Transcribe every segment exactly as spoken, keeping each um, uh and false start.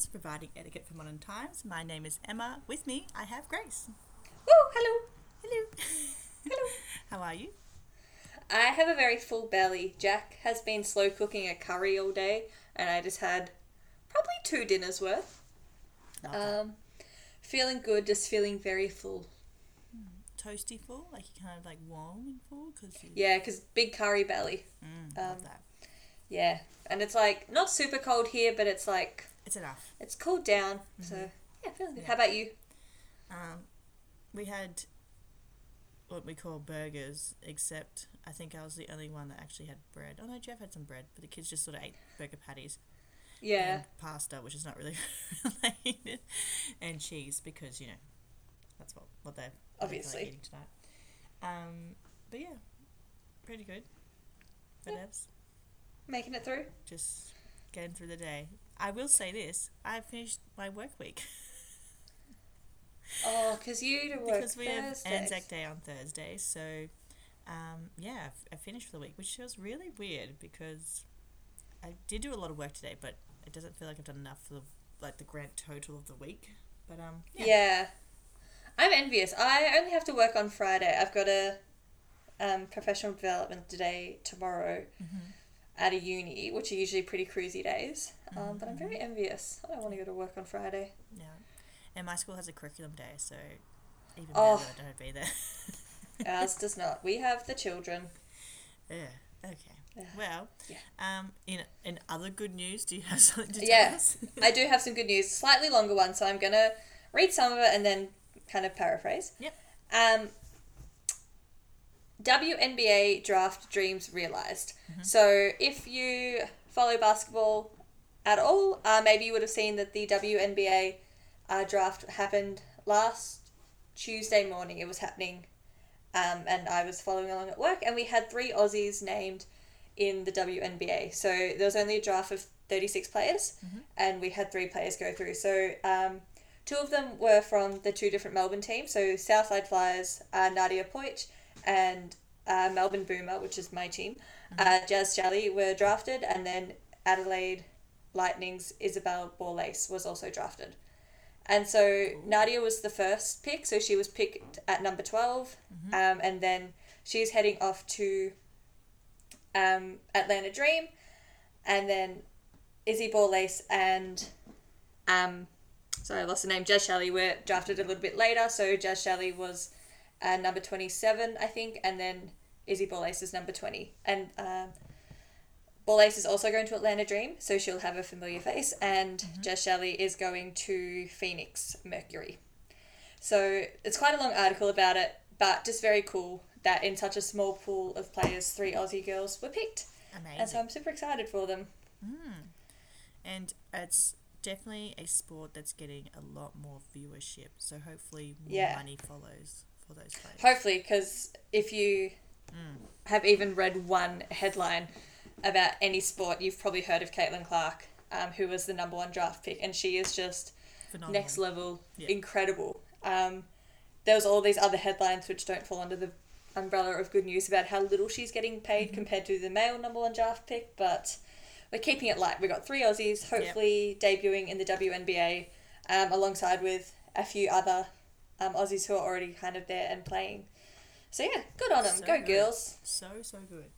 podcast providing etiquette for modern times. My name is Emma. With me, I have Grace. Woo, hello. Hello. Hello. How are you? I have a very full belly. Jack has been slow cooking a curry all day, and I just had probably two dinners worth. Love that. Um, feeling good, just feeling very full. Toasty full? Like you kind of like warm and full? Cause you... Yeah, because big curry belly. Mm, Um, love that. Yeah, and it's like not super cold here, but it's like It's enough. it's cooled down. Mm-hmm. So yeah, feeling good. Yeah. How about you? Um, we had what we call burgers, except I think I was the only one that actually had bread. Oh no, Jeff had some bread, but the kids just sort of ate burger patties. Yeah. And pasta, which is not really related, and cheese because you know that's what what they're Obviously. eating tonight. Um, but yeah, pretty good. But Yeah. that's Making it through. just getting through the day. I will say this: I finished my work week Oh, because you do work because we have Thursdays. Anzac Day on Thursday. So, um, yeah, I f- I finished for the week, which was really weird because I did do a lot of work today, but it doesn't feel like I've done enough for the, like the grand total of the week. But um, yeah. Yeah. I'm envious. I only have to work on Friday. I've got a um, professional development day tomorrow Mm-hmm. at a uni, which are usually pretty cruisy days. Um, Mhm, but I'm mhm. very envious. I don't want to go to work on Friday. Yeah, and my school has a curriculum day, so even Oh. better that I don't have to be there. Ours does not. We have the children. Yeah. Okay. Yeah. Well, Yeah. um, in in other good news, do you have something to tell Yeah. us? I do have some good news. Slightly longer one, so I'm going to read some of it and then kind of paraphrase. Yep. Um, W N B A draft dreams realized. Mhm. So if you follow basketball at all, uh, maybe you would have seen that the W N B A uh, draft happened last Tuesday morning. It was happening, um, and I was following along at work, and we had three Aussies named in the W N B A. So there was only a draft of thirty-six players, Mhm. and we had three players go through. So um, two of them were from the two different Melbourne teams. So Southside Flyers, uh, Nadia Poich, and uh, Melbourne Boomer, which is my team. Uh, Jazz Jally were drafted, and then Adelaide Lightning's Isabel Borlace was also drafted. And so Ooh. Nadia was the first pick, so she was picked at number twelve, Mhm. um, and then she's heading off to um, Atlanta Dream, and then Izzy Borlace and um, sorry, I lost the name. Jazz Shelley were drafted a little bit later, so Jazz Shelley was uh, number twenty-seven, I think, and then Izzy Borlace is number twenty. And um, Borlace is also going to Atlanta Dream, so she'll have a familiar face, and Mhm. Jazz Shelley is going to Phoenix Mercury. So it's quite a long article about it, but just very cool that in such a small pool of players, three Aussie girls were picked. Amazing. And so I'm super excited for them. Mm. And it's definitely a sport that's getting a lot more viewership. So hopefully more Yeah. money follows for those players. Hopefully, because if you Mm. have even read one headline about any sport, you've probably heard of Caitlin Clark, um, who was the number one draft pick, and she is just Phenomenal. next level, Yeah. incredible. Um, there was all these other headlines which don't fall under the umbrella of good news about how little she's getting paid Mhm. compared to the male number one draft pick, but we're keeping it light. We got three Aussies, hopefully debuting in the W N B A, um, alongside with a few other um, Aussies who are already kind of there and playing. So yeah, good on them. So Go good. girls. So, so good.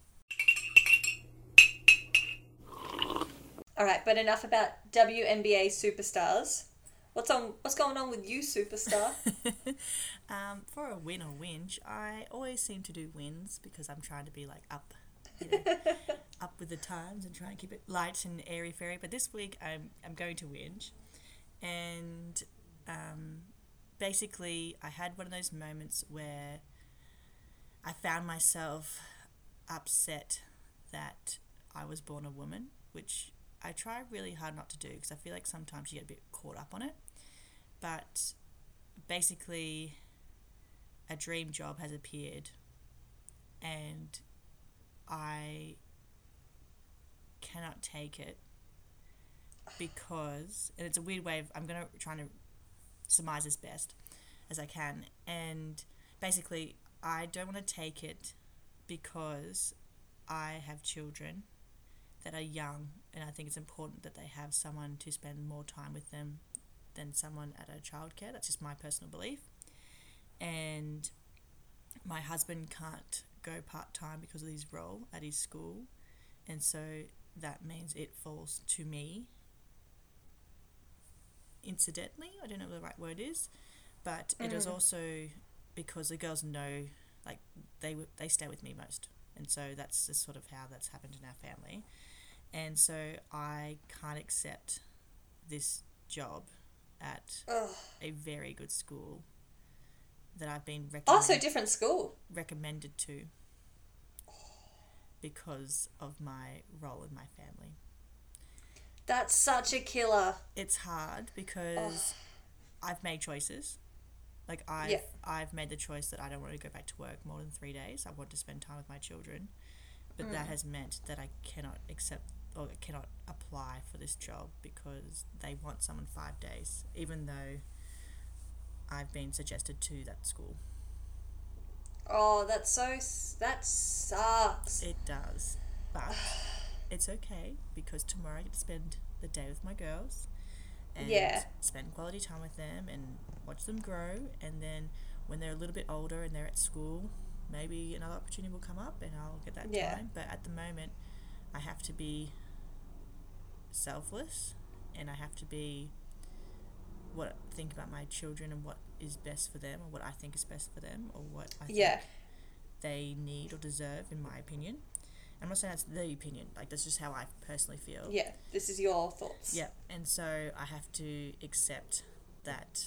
All right, but enough about W N B A superstars. What's on? What's going on with you, superstar? um, for a win or whinge, I always seem to do wins because I'm trying to be like up, you know, up with the times and try and keep it light and airy fairy. But this week I'm I'm going to whinge, and um, basically I had one of those moments where I found myself upset that I was born a woman, which I try really hard not to do because I feel like sometimes you get a bit caught up on it. But basically, a dream job has appeared, and I cannot take it because, and it's a weird way of, I'm going to try to surmise as best as I can, and basically, I don't want to take it because I have children that are young, and I think it's important that they have someone to spend more time with them than someone at a childcare. That's just my personal belief. And my husband can't go part-time because of his role at his school, and so that means it falls to me incidentally. I don't know what the right word is, but mm. it is also because the girls know, like, they they stay with me most, and so that's just sort of how that's happened in our family. And so I can't accept this job at Ugh. a very good school that I've been recommended, also different school recommended to because of my role in my family. That's such a killer. It's hard because oh. I've made choices. Like I've yeah. I've made the choice that I don't want to go back to work more than three days. I want to spend time with my children, but mm. that has meant that I cannot accept or cannot apply for this job because they want someone five days, even though I've been suggested to that school. Oh, that's so that sucks. It does, but it's okay because tomorrow I get to spend the day with my girls and yeah. spend quality time with them and watch them grow, and then when they're a little bit older and they're at school, maybe another opportunity will come up and I'll get that yeah. time. But at the moment I have to be selfless, and I have to be what think about my children and what is best for them, or what I think is best for them, or what I think yeah. they need or deserve, in my opinion. I'm not saying that's the opinion, like that's just how I personally feel. Yeah, this is your thoughts. Yeah, and so I have to accept that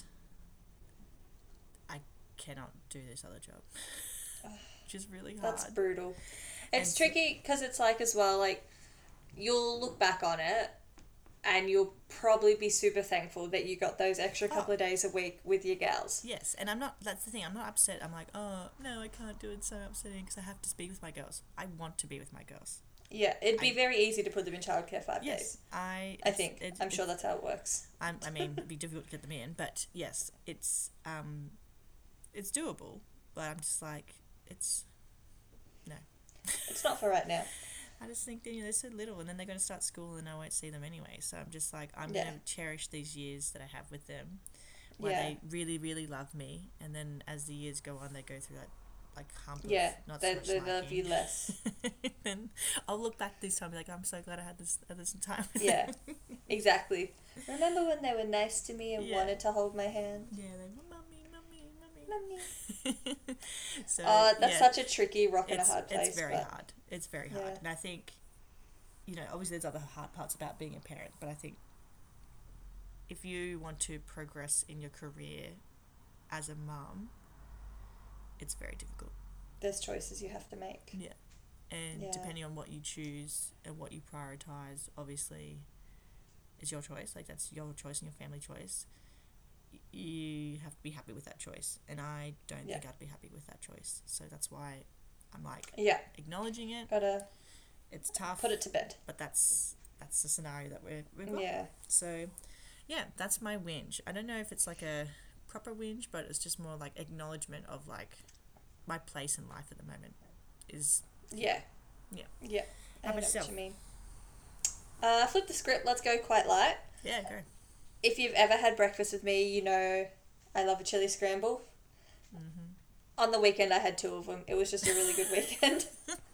I cannot do this other job, which is really hard. That's brutal. It's and tricky because it's like as well, like you'll look back on it and you'll probably be super thankful that you got those extra couple oh. of days a week with your gals. Yes, and I'm not, that's the thing, I'm not upset. I'm like, oh, no, I can't do it, it's so upsetting because I have to be with my girls. I want to be with my girls. Yeah, it'd be I, very easy to put them in childcare five yes, days. I I think. It, I'm sure that's how it works. I'm, I mean, it'd be difficult to get them in, but yes, it's um, it's doable, but I'm just like, it's, no. It's not for right now. I just think, you know, they're so little, and then they're going to start school and I won't see them anyway. So I'm just like, I'm yeah. going to cherish these years that I have with them where yeah. they really, really love me. And then as the years go on, they go through that, like, hump yeah, of not they, so much they liking. love you less. Then I'll look back this time and be like, I'm so glad I had this, had this time with yeah, them. exactly. Remember when they were nice to me and yeah. wanted to hold my hand? Yeah, they were, mummy, mummy, mummy. Mummy. So, oh, that's yeah, such a tricky rock and a it's, hard place. It's very but... hard. It's very hard. Yeah. And I think, you know, obviously there's other hard parts about being a parent, but I think if you want to progress in your career as a mum, it's very difficult. There's choices you have to make. Yeah. And yeah. depending on what you choose and what you prioritise, obviously, is your choice. Like, that's your choice and your family choice. Y- you have to be happy with that choice. And I don't yeah. think I'd be happy with that choice. So that's why I'm, like, yeah. acknowledging it. Gotta it's tough. Put it to bed. But that's that's the scenario that we're, we've got. Yeah. So, yeah, that's my whinge. I don't know if it's, like, a proper whinge, but it's just more, like, acknowledgement of, like, my place in life at the moment is... Yeah. Yeah. Yeah. I How know about yourself? what you mean. Uh, flip the script. Let's go quite light. Yeah, go. If you've ever had breakfast with me, you know I love a chili scramble. Mm-hmm. On the weekend, I had two of them. It was just a really good weekend.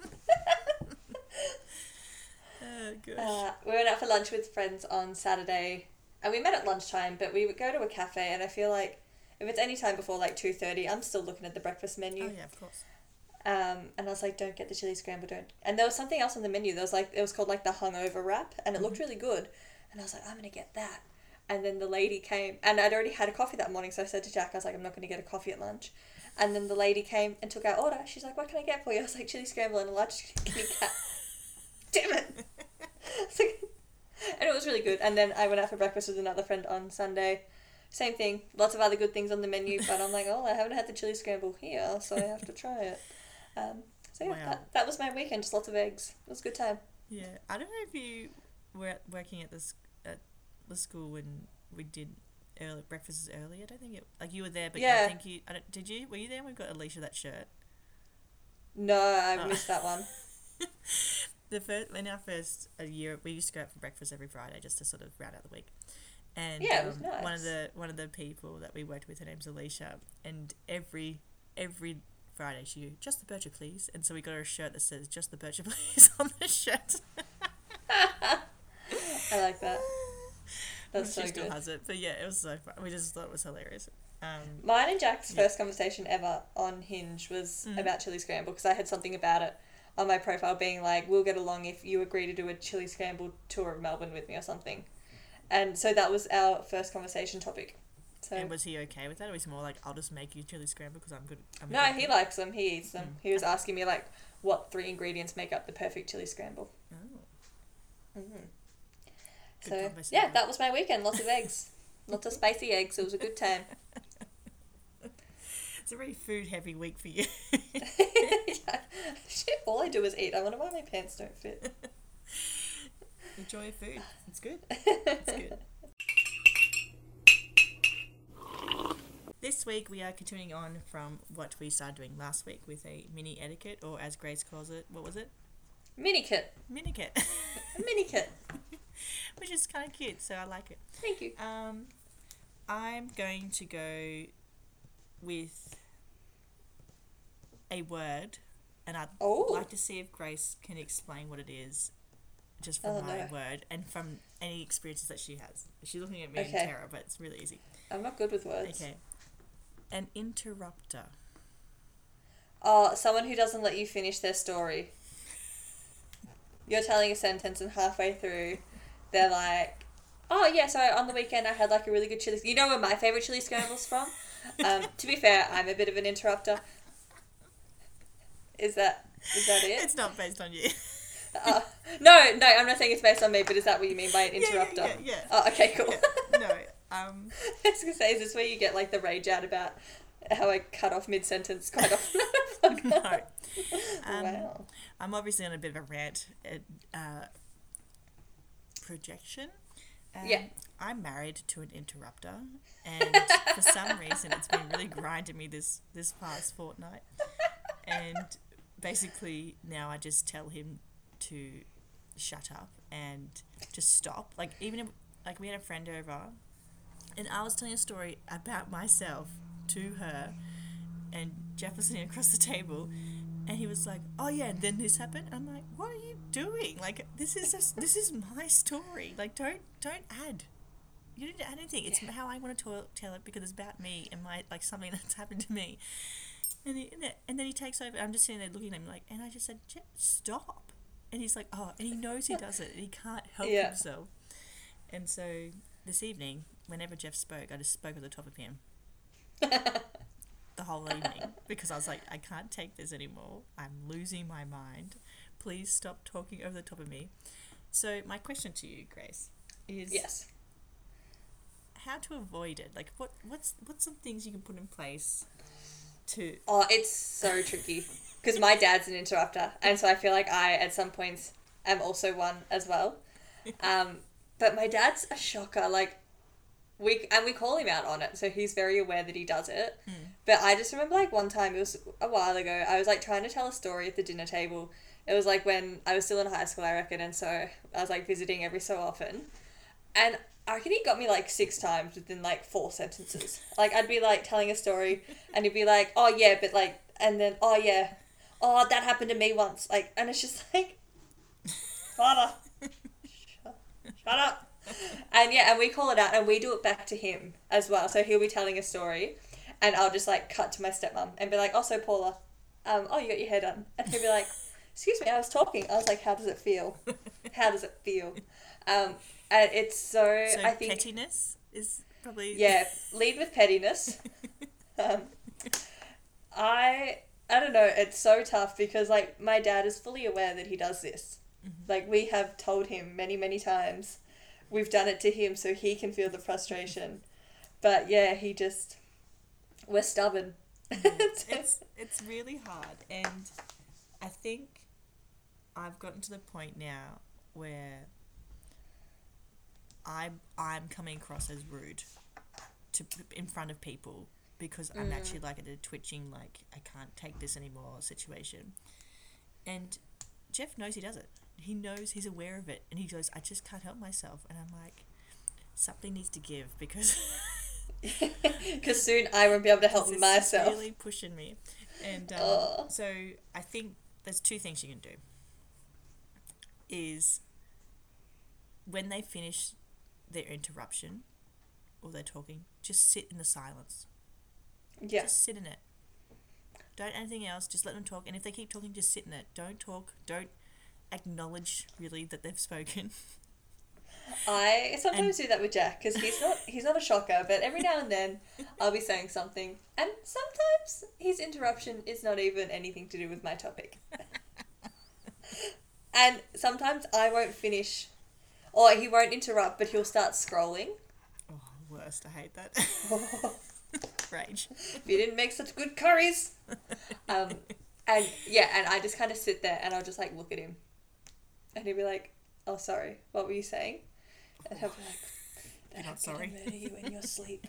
Oh, gosh. Uh, we went out for lunch with friends on Saturday, and we met at lunchtime, but we would go to a cafe, and I feel like if it's any time before like two thirty, I'm still looking at the breakfast menu. Oh, yeah, of course. Um, and I was like, don't get the chili scramble, don't. And there was something else on the menu. There was like, it was called like the hungover wrap, and it mm-hmm. looked really good. And I was like, I'm going to get that. And then the lady came, and I'd already had a coffee that morning, so I said to Jack, I was like, I'm not going to get a coffee at lunch. And then the lady came and took our order. She's like, what can I get for you? I was like, chili scramble and a large Kitty Kat. Damn it. And it was really good. And then I went out for breakfast with another friend on Sunday. Same thing. Lots of other good things on the menu, but I'm like, oh, I haven't had the chili scramble here, so I have to try it. Um, so yeah, wow. that, that was my weekend. Just lots of eggs. It was a good time. Yeah, I don't know if you were working at this at the school when we did early breakfasts early. I don't think it like you were there, but yeah. I think you. I don't, did you? Were you there? when We got Alicia that shirt. No, I oh. missed that one. the first in our first a year, we used to go out for breakfast every Friday just to sort of round out the week. And Yeah, it was um, nice. one of the one of the people that we worked with, her name's Alicia, and every every Friday she go, just the Bircher, please. And so we got her a shirt that says just the Bircher, please on the shirt. I like that. That's she so still good. has it, but yeah, it was so fun. We just thought it was hilarious. Um, Mine and Jack's yeah. first conversation ever on Hinge was Mm. about chili scramble because I had something about it on my profile being like, we'll get along if you agree to do a chili scramble tour of Melbourne with me or something. And so that was our first conversation topic. So and was he okay with that, or was he more like, I'll just make you chili scramble because I'm good? I'm no, good he at it? likes them. He eats them. Mm. He was asking me like what three ingredients make up the perfect chili scramble. Oh. Mm-hmm. Good So conversation. yeah, that was my weekend. Lots of eggs, lots of spicy eggs. It was a good time. It's a very food heavy week for you. Yeah. Shit, all I do is eat. I wonder why my pants don't fit. Enjoy your food. It's good. It's good. This week we are continuing on from what we started doing last week with a mini etiquette, or as Grace calls it, what was it? Mini kit. Minikit. A mini kit. Which is kind of cute, so I like it. Thank you. Um, I'm going to go with a word, and I'd Oh. like to see if Grace can explain what it is, just from Oh, my no. word and from any experiences that she has. She's looking at me Okay. in terror, but it's really easy. I'm not good with words. Okay. An interrupter. Oh, someone who doesn't let you finish their story. You're telling a sentence and halfway through, they're like, oh yeah, so on the weekend I had like a really good chili. You know where my favourite chili scramble's from? Um, to be fair, I'm a bit of an interrupter. Is that is that it? It's not based on you. Uh, no, no, I'm not saying it's based on me, but is that what you mean by an Yeah, yeah, interrupter? yeah, yeah. Oh, okay, cool. Yeah. No. Um. I was gonna say, is this where you get like the rage out about how I cut off mid sentence quite often? No. Um, Wow. I'm obviously on a bit of a rant. At, uh, projection. Um, Yeah. I'm married to an interrupter, and for some reason, it's been really grinding me this this past fortnight. And basically, now I just tell him to shut up and just stop. Like even if, like we had a friend over, and I was telling a story about myself to her, and Jeff was sitting across the table, and he was like, "Oh yeah, and then this happened." I'm like, "What are you doing? Like this is just, this is my story. Like don't don't add. You didn't add anything. It's how I want to tell, tell it because it's about me and my like something that's happened to me." And, he, and, then, and then he takes over. I'm just sitting there looking at him like, and I just said, "Jeff, stop." And he's like, "Oh," and he knows he does it, and he can't help Yeah. himself. And so this evening, whenever Jeff spoke, I just spoke at the top of him the whole evening because I was like, I can't take this anymore. I'm losing my mind. Please stop talking over the top of me. So my question to you, Grace, is Yes. how to avoid it. Like, what what's what's some things you can put in place to? Oh, it's so tricky because my dad's an interrupter, and so I feel like I, at some points, am also one as well. Um, but my dad's a shocker. Like, we and we call him out on it, so he's very aware that he does it. Mm. But I just remember like one time, it was a while ago. I was like trying to tell a story at the dinner table. It was like when I was still in high school, I reckon, and so I was like visiting every so often, and I reckon he got me like six times within like four sentences. Like I'd be like telling a story and he'd be like, "Oh yeah, but like," and then, "Oh yeah, oh that happened to me once." Like, and it's just like, father, shut, shut up. And yeah, and we call it out and we do it back to him as well. So he'll be telling a story and I'll just like cut to my stepmom and be like, "Oh, so Paula, um, oh you got your hair done," and he'll be like, "Excuse me, I was talking." I was like, "How does it feel? How does it feel?" Um, and it's so, So I think, pettiness is probably yeah, lead with pettiness. Um, I, I don't know, it's so tough because like my dad is fully aware that he does this. Mm-hmm. Like we have told him many, many times. We've done it to him so he can feel the frustration. But yeah, he just, we're stubborn. it's it's really hard, and I think I've gotten to the point now where I'm I'm coming across as rude to in front of people because I'm Mm. actually like at a twitching, like I can't take this anymore situation. And Jeff knows he does it. he knows, he's aware of it, and he goes, I just can't help myself. And I'm like, something needs to give, because because soon I won't be able to help it's myself. really pushing me. And um, Oh. so I think there's two things you can do. Is when they finish their interruption or they're talking, just sit in the silence. Yeah. Just sit in it. Don't anything else, just let them talk. And if they keep talking, just sit in it. Don't talk. Don't acknowledge, really, that they've spoken. I sometimes and, do that with Jack, because he's not he's not a shocker, but every now and then I'll be saying something, and sometimes his interruption is not even anything to do with my topic. And sometimes I won't finish, or he won't interrupt, but he'll start scrolling. Oh, worst. I hate that. Rage. If you didn't make such good curries. Um, and yeah, and I just kind of sit there and I'll just like look at him. And he'll be like, oh, sorry, what were you saying? And he'll be like, You're not sorry. I'm gonna murder you in your sleep.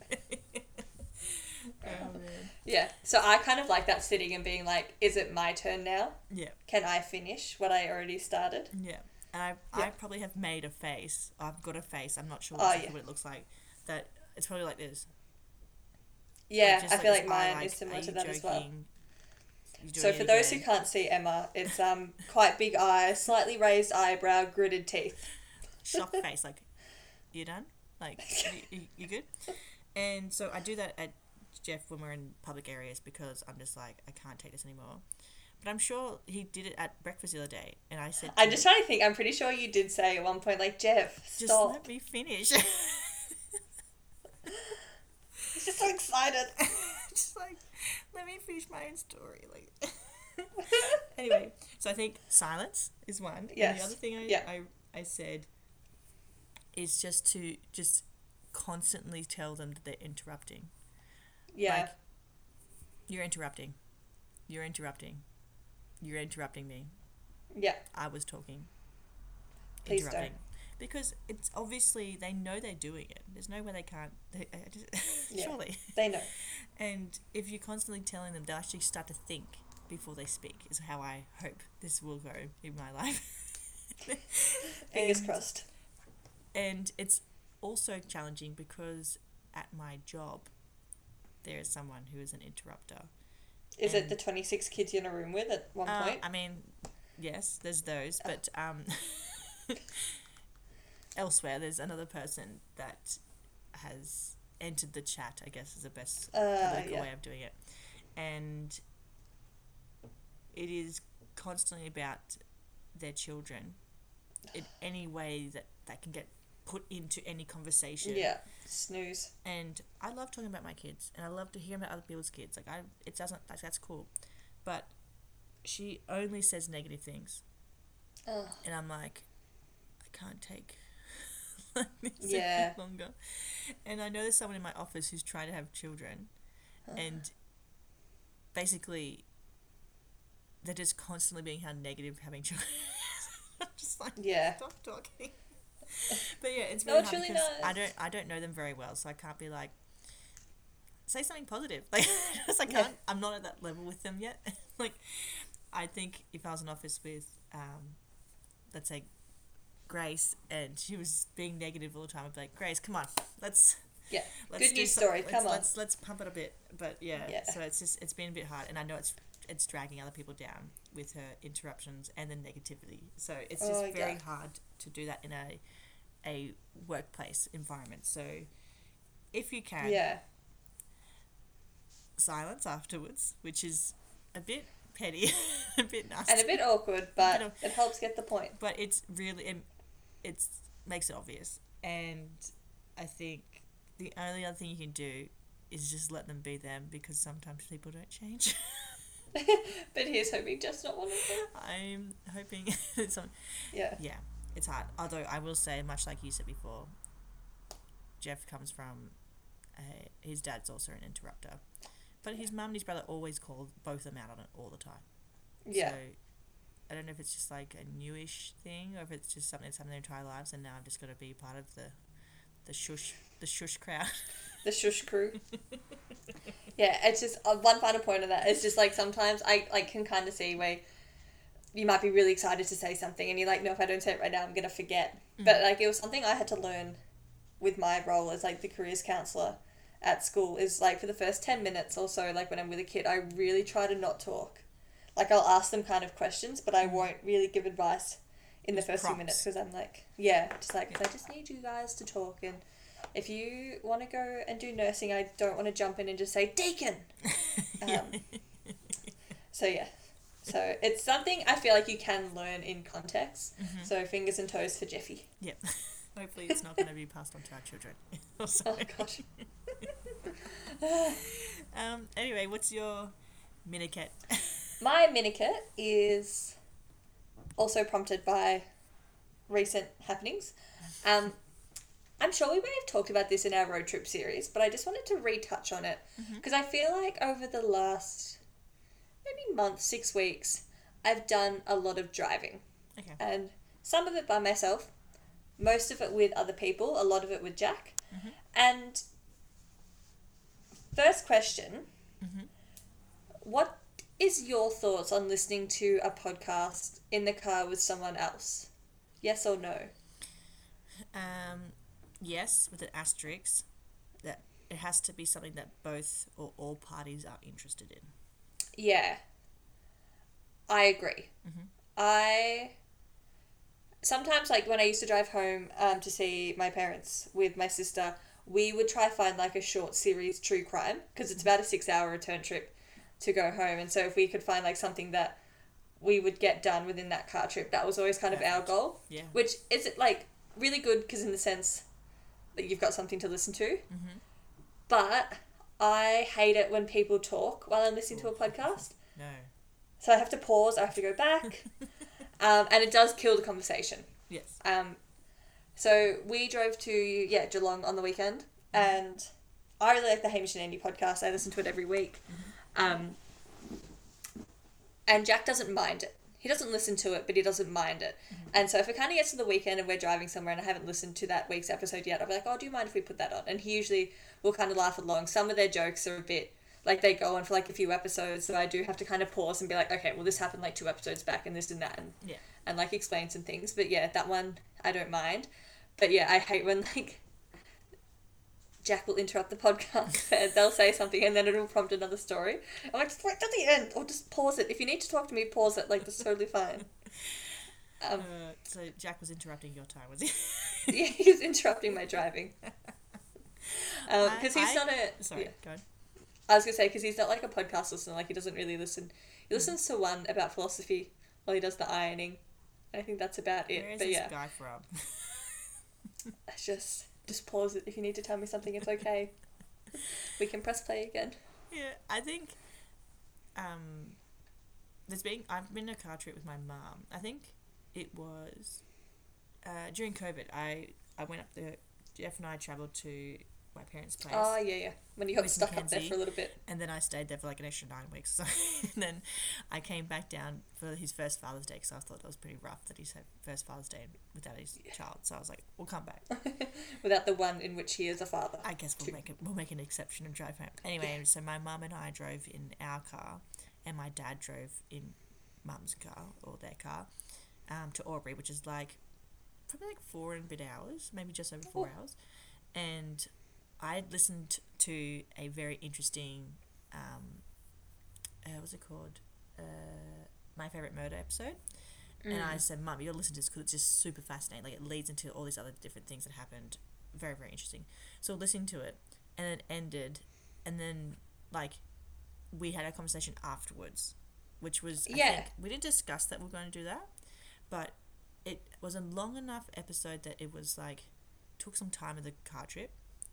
Oh, man. Yeah, so I kind of like that, sitting and being like, is it my turn now? Yeah. Can I finish what I already started? Yeah. And I Yeah. I probably have made a face. I've got a face. I'm not sure Oh, exactly yeah. what it looks like. That it's probably like this. Yeah, Like, I just feel this like mine eye, like, is similar are to you that as well. joking? You So doing for it those who again? can't see Emma, it's um quite big eyes, slightly raised eyebrow, gritted teeth. Shock face, like, you done? Like, you, you, you good? And so I do that at Jeff when we're in public areas, because I'm just like, I can't take this anymore. But I'm sure he did it at breakfast the other day, and I said, to I'm him, just trying to think. I'm pretty sure you did say at one point, like, Jeff, just stop. let me finish. He's just so excited. Just like, let me finish my own story. Like, anyway, so I think silence is one. Yes. And the other thing I, Yeah. I I said is just to just constantly tell them that they're interrupting. Yeah. Like, you're interrupting. You're interrupting. You're interrupting me. Yeah. I was talking. Please interrupting. don't. Because it's obviously, they know they're doing it. There's no way they can't. They, I just, Yeah. surely. They know. And if you're constantly telling them, they'll actually start to think before they speak, is how I hope this will go in my life. Fingers and, crossed. And it's also challenging because at my job, there is someone who is an interrupter. Is and, it the twenty-six kids you're in a room with at one uh, point? I mean, yes, there's those, but um, elsewhere there's another person that has entered the chat, I guess is the best Uh, political yeah. way of doing it. And it is constantly about their children in any way that that can get put into any conversation. Yeah. Snooze. And I love talking about my kids, and I love to hear about other people's kids. Like, I, it doesn't, like, that's cool. But she only says negative things. Ugh. And I'm like, I can't take like this Yeah. any longer. And I know there's someone in my office who's trying to have children, and basically they're just constantly being how negative having children is. I'm just like, Yeah. stop talking. But yeah, it's No, really it's hard really because nice. I don't I don't know them very well, so I can't be like, say something positive. Like, just I can't. I'm not at that level with them yet. Like, I think if I was in office with, um, let's say, Grace, and she was being negative all the time, I'd be like, Grace, come on, let's. Yeah. Let's Good do news some- story. let's- Come on. Let's let's pump it a bit. But yeah, Yeah. so it's just it's been a bit hard, and I know it's it's dragging other people down with her interruptions and the negativity. So it's just Oh, very yeah. hard to do that in a a workplace environment. So if you can, Yeah. silence afterwards, which is a bit petty, a bit nasty, And a bit awkward, but Bit of- it helps get the point. but it's really it, it's makes it obvious. And I think the only other thing you can do is just let them be them, because sometimes people don't change. But here's hoping Jeff's not one of them. I'm hoping it's on. Yeah. Yeah, it's hard. Although I will say, much like you said before, Jeff comes from, uh, his dad's also an interrupter, but his mum and his brother always call both of them out on it all the time. Yeah. So I don't know if it's just like a newish thing, or if it's just something that's happened their entire lives, and now I've just got to be part of the, the shush, the shush crowd. The shush crew. Yeah, it's just uh, one final point of that. It's just like sometimes I like can kind of see where you might be really excited to say something and you're like, no, if I don't say it right now, I'm going to forget. Mm. But, like, it was something I had to learn with my role as, like, the careers counsellor at school is, like, for the first ten minutes or so, like, when I'm with a kid, I really try to not talk. Like, I'll ask them kind of questions, but I won't really give advice in the Just first prompts. few minutes because I'm like, yeah, just like, I just need you guys to talk, and if you want to go and do nursing, I don't want to jump in and just say, Deacon! Um, so, yeah. So, it's something I feel like you can learn in context. Mm-hmm. So, fingers and toes for Jeffy. Yep. Hopefully it's not going to be passed on to our children. Oh, gosh. um, anyway, what's your minikit? My minikit is also prompted by recent happenings. Um, I'm sure we may have talked about this in our road trip series, but I just wanted to retouch on it because mm-hmm. I feel like over the last maybe month, six weeks, I've done a lot of driving. Okay. And some of it by myself, most of it with other people, a lot of it with Jack. Mm-hmm. And first question, mm-hmm. what is your thoughts on listening to a podcast in the car with someone else? Yes or no? Um, yes, with an asterisk, that it has to be something that both or all parties are interested in. Yeah. I agree. Mm-hmm. I... Sometimes, like, when I used to drive home um, to see my parents with my sister, we would try to find, like, a short series true crime, because it's about a six-hour return trip to go home. And so if we could find, like, something that we would get done within that car trip, that was always kind of Perfect. Our goal. Yeah. Which is, like, really good, because in the sense that you've got something to listen to. Mm-hmm. But I hate it when people talk while I'm listening to a podcast. No. So I have to pause, I have to go back. Um, and it does kill the conversation. Yes. Um, so we drove to, yeah, Geelong on the weekend, and I really like the Hamish and Andy podcast. I listen to it every week. Mm-hmm. Um, and Jack doesn't mind it. He doesn't listen to it, but he doesn't mind it. Mm-hmm. And so if it kind of gets to the weekend and we're driving somewhere and I haven't listened to that week's episode yet, I'll be like, oh, do you mind if we put that on? And he usually will kind of laugh along. Some of their jokes are a bit... Like, they go on for, like, a few episodes, so I do have to kind of pause and be like, okay, well, this happened, like, two episodes back, and this and that, and, yeah. and like, explain some things. But, yeah, that one, I don't mind. But, yeah, I hate when, like, Jack will interrupt the podcast, and they'll say something, and then it'll prompt another story. I'm like, just wait till the end, or just pause it. If you need to talk to me, pause it. Like, that's totally fine. Um, uh, so, Jack was interrupting your time, was he? Yeah, he was interrupting my driving. Because um, he's I, not a... Sorry, yeah. go on. I was going to say, because he's not like a podcast listener, like he doesn't really listen. He listens to one about philosophy while he does the ironing. I think that's about it. Where is but this yeah. guy from? It's just, just pause it. If you need to tell me something, it's okay. We can press play again. Yeah, I think um, there's been, I've been on a car trip with my mum. I think it was uh, during COVID. I, I went up there, Jeff and I travelled to my parents' place. Oh, yeah, yeah. When you got stuck Mackenzie, up there for a little bit. And then I stayed there for like an extra nine weeks. So and then I came back down for his first Father's Day because I thought that was pretty rough that he had first Father's Day without his yeah. child. So I was like, we'll come back. Without the one in which he is a father. I guess we'll make it. We'll make an exception and drive home. Anyway, yeah. So my mum and I drove in our car, and my dad drove in mum's car or their car, um, to Albury, which is like probably like four and a bit hours, maybe just over four oh. hours, and I had listened to a very interesting, um, uh, what's it called? Uh, My Favourite Murder episode. Mm. And I said, Mum, you gotta listen to this because it's just super fascinating. Like, it leads into all these other different things that happened. Very, very interesting. So listening to it, and it ended, and then, like, we had a conversation afterwards, which was, I yeah. think, we didn't discuss that we we're going to do that, but it was a long enough episode that it was, like, took some time of the car trip.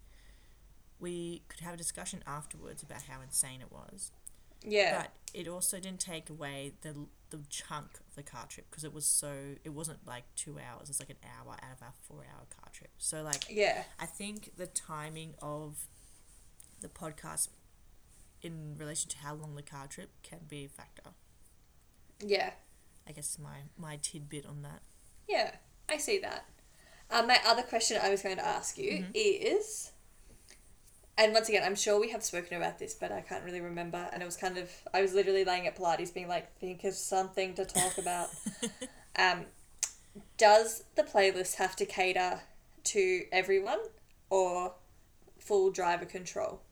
We could have a discussion afterwards about how insane it was. Yeah. But it also didn't take away the the chunk of the car trip because it was so... It wasn't like two hours. It was like an hour out of our four-hour car trip. So, like... Yeah. I think the timing of the podcast in relation to how long the car trip can be a factor. Yeah. I guess my, my tidbit on that. Yeah, I see that. Um, my other question I was going to ask you mm-hmm. is... and once again, I'm sure we have spoken about this, but I can't really remember. And it was kind of, I was literally laying at Pilates being like, think of something to talk about. um, does the playlist have to cater to everyone or full driver control?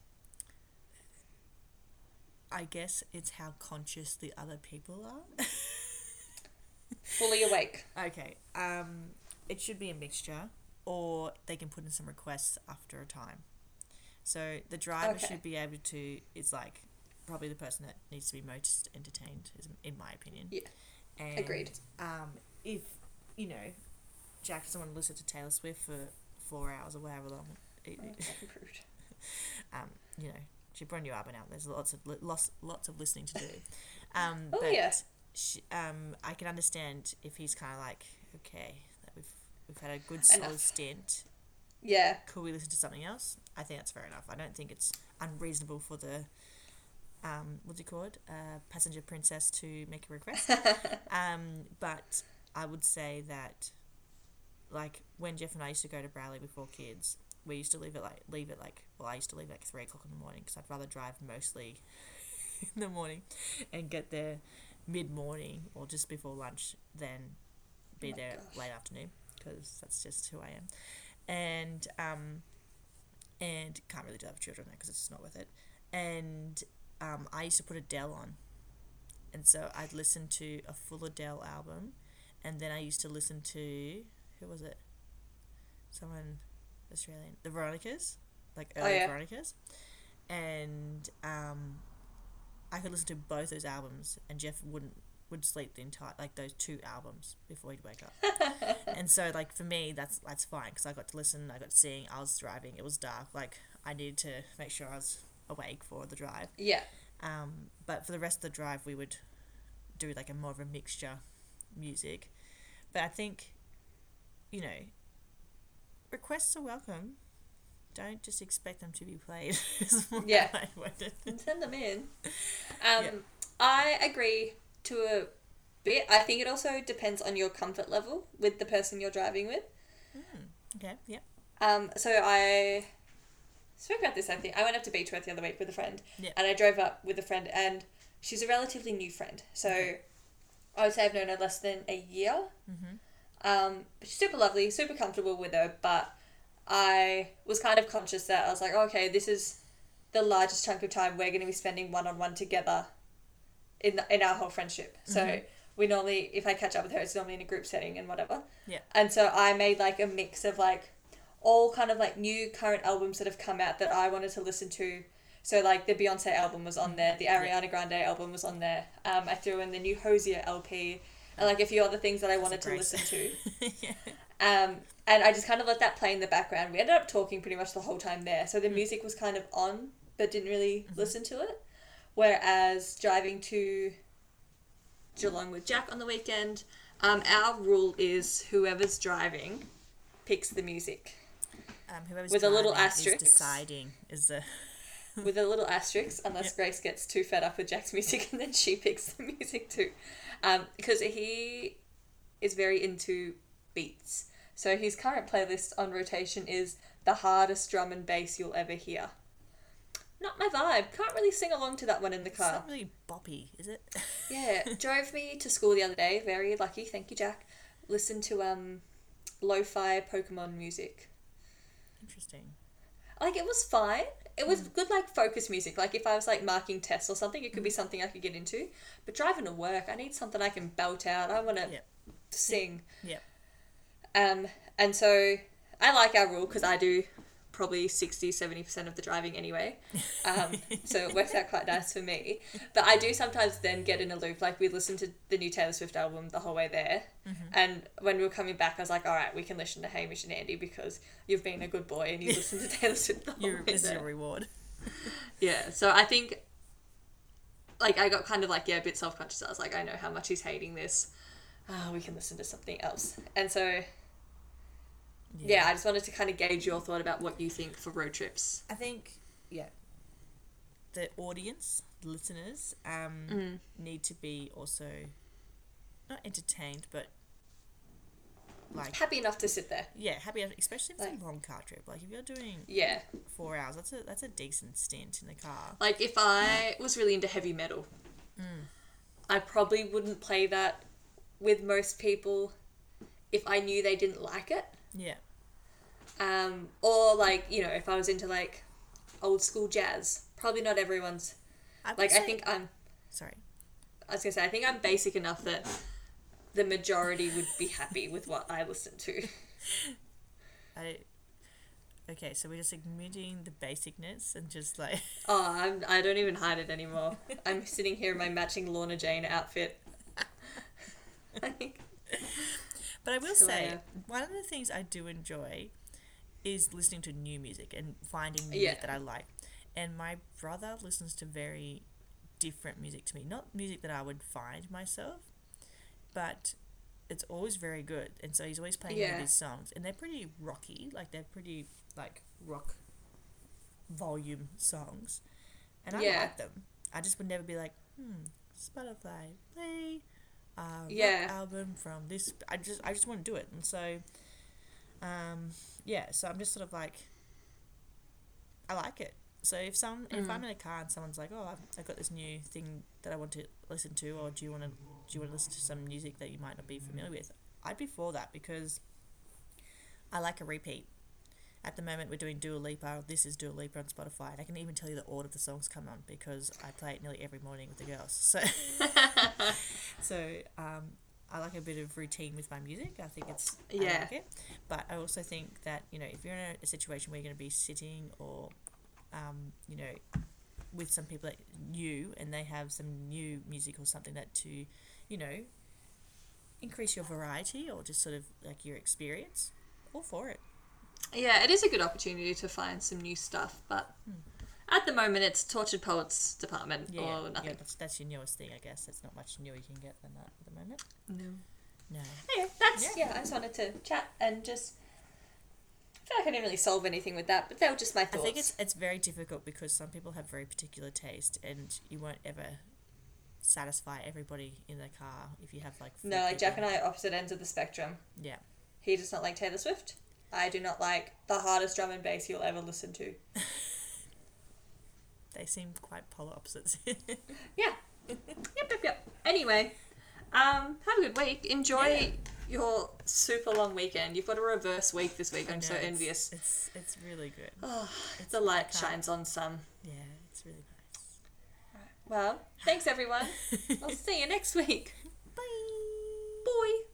I guess it's how conscious the other people are. Fully awake. Okay. Um, it should be a mixture, or they can put in some requests after a time. So the driver Okay. should be able to, is like probably the person that needs to be most entertained, is in my opinion. Yeah. And, Agreed. Um, if, you know, Jack doesn't want to listen to Taylor Swift for four hours or however long, it, Oh, fucking rude. um, you know, she brought a new album out. There's lots of li- lots lots of listening to do. Um, Oh, but yeah. she, um, I can understand if he's kind of like, okay, that we've we've had a good solid Enough. stint. Yeah. Could we listen to something else? I think that's fair enough. I don't think it's unreasonable for the um, what's it called, uh, passenger princess to make a request. um, but I would say that, like when Jeff and I used to go to Bradley before kids, we used to leave it like leave it like well I used to leave it like three o'clock in the morning because I'd rather drive mostly in the morning and get there mid morning or just before lunch than be Oh my there gosh. late afternoon because that's just who I am, and um, and can't really do that with children because it's just not worth it. And um, I used to put Adele on, and so I'd listen to a full Adele album, and then I used to listen to who was it? Someone Australian, the Veronicas, like Oh, early yeah. Veronicas, and um, I could listen to both those albums, and Jeff wouldn't would sleep the entire like those two albums before he'd wake up. And so like for me that's that's fine because I got to listen, I got to sing, I was driving, it was dark, like I needed to make sure I was awake for the drive. Yeah. Um, but for the rest of the drive we would do like a more of a mixture music. But I think, you know, requests are welcome. Don't just expect them to be played. Yeah. I worded it. Send them in. Um, Yeah. I agree to a bit. I think it also depends on your comfort level with the person you're driving with. Okay, yeah. Um, so I spoke about this, I think. I went up to Beechworth the other week with a friend. Yeah. And I drove up with a friend, and she's a relatively new friend. So Okay. I would say I've known her less than a year. Mm-hmm. Um, she's super lovely, super comfortable with her, but I was kind of conscious that I was like, oh, okay, this is the largest chunk of time we're going to be spending one-on-one together in in our whole friendship. So Mhm. we normally, if I catch up with her, it's normally in a group setting and whatever. Yeah. And so I made like a mix of like all kind of like new current albums that have come out that I wanted to listen to. So like the Beyonce album was on there, the Ariana Grande album was on there. Um, I threw in the new Hosier L P and like a few other things that I wanted to great. listen to. Yeah. Um, and I just kind of let that play in the background. We ended up talking pretty much the whole time there. So the music was kind of on, but didn't really Mm-hmm. listen to it. Whereas driving to Geelong with Jack on the weekend, um, our rule is whoever's driving picks the music. Um, whoever's With a little driving asterisk. is deciding is the With a little asterisk, unless Yep. Grace gets too fed up with Jack's music and then she picks the music too. Um, because he is very into beats. So his current playlist on rotation is the hardest drum and bass you'll ever hear. Not my vibe. Can't really sing along to that one in the it's car. not really boppy, is it? Yeah, drove me to school the other day. Very lucky. Thank you, Jack. Listened to um, lo-fi Pokemon music. Interesting. Like, it was fine. It was good, like, focus music. Like, if I was, like, marking tests or something, it could be something I could get into. But driving to work, I need something I can belt out. I want to Yep. sing. Yep. Um, and so I like our rule because I do probably sixty, seventy percent of the driving anyway. Um, so it works out quite nice for me. But I do sometimes then get in a loop. Like, we listened to the new Taylor Swift album the whole way there. Mm-hmm. And when we were coming back, I was like, all right, we can listen to Hamish and Andy because you've been a good boy and you listened to Taylor Swift the whole Your, way this is there. your reward. Yeah, so I think, like, I got kind of like, yeah, a bit self-conscious. I was like, I know how much he's hating this. Ah, we can listen to something else. And so, yeah, I just wanted to kind of gauge your thought about what you think for road trips. I think, yeah, the audience, the listeners, um, Mm. need to be also not entertained, but like happy enough to sit there. yeah, happy, especially if it's Like- a long car trip. Like if you're doing Yeah. four hours, that's a that's a decent stint in the car. Like, if I was really into heavy metal, Mm. I probably wouldn't play that with most people if I knew they didn't like it. Yeah, Um, or, like, you know, if I was into, like, old school jazz, probably not everyone's. I would Like, I say- think I'm, Sorry. I was going to say, I think I'm basic enough that the majority would be happy with what I listen to. I. Okay, so we're just admitting the basicness and just like. Oh, I'm, I don't even hide it anymore. I'm sitting here in my matching Lorna Jane outfit. I think. But I will So, say, yeah. one of the things I do enjoy is listening to new music and finding Yeah. music that I like. And my brother listens to very different music to me. Not music that I would find myself, but it's always very good. And so he's always playing one Yeah. of his songs. And they're pretty rocky. Like, they're pretty, like, rock volume songs. And I Yeah. like them. I just would never be like, hmm, Spotify, play uh, Yeah. rock album from this. I just I just want to do it. And so, um, yeah, so I'm just sort of like, I like it. So if some if Mm. I'm in a car and someone's like, oh, I've, I've got this new thing that I want to listen to, or do you want to do you want to listen to some music that you might not be familiar with? I'd be for that because I like a repeat. At the moment, we're doing Dua Lipa. This is Dua Lipa on Spotify, and I can even tell you the order the songs come on because I play it nearly every morning with the girls. So, so um, I like a bit of routine with my music. I think it's I Yeah. like it, but I also think that you know if you're in a, a situation where you're going to be sitting or, um, you know, with some people that new and they have some new music or something that to, you know, increase your variety or just sort of like your experience, all for it. Yeah, it is a good opportunity to find some new stuff, but at the moment it's Tortured Poets Department Yeah, or yeah, nothing. that's that's your newest thing, I guess. There's not much newer you can get than that at the moment. No. No. Anyway, that's, Yeah. yeah. I just wanted to chat and just, I feel like I didn't really solve anything with that, but they were just my I thoughts. think it's it's very difficult because some people have very particular taste, and you won't ever satisfy everybody in the car if you have like. four No, like Jack people. and I are opposite ends of the spectrum. Yeah. He does not like Taylor Swift. I do not like the hardest drum and bass you'll ever listen to. They seem quite polar opposites. Yeah. Yep, yep, yep. Anyway, um, have a good week. Enjoy Yeah. your super long weekend. You've got a reverse week this week. I I'm so know, it's- envious. It's it's really good. Oh, It's the light I can't- shines on some. Yeah, it's really nice. Well, thanks everyone. I'll see you next week. Bye. Bye.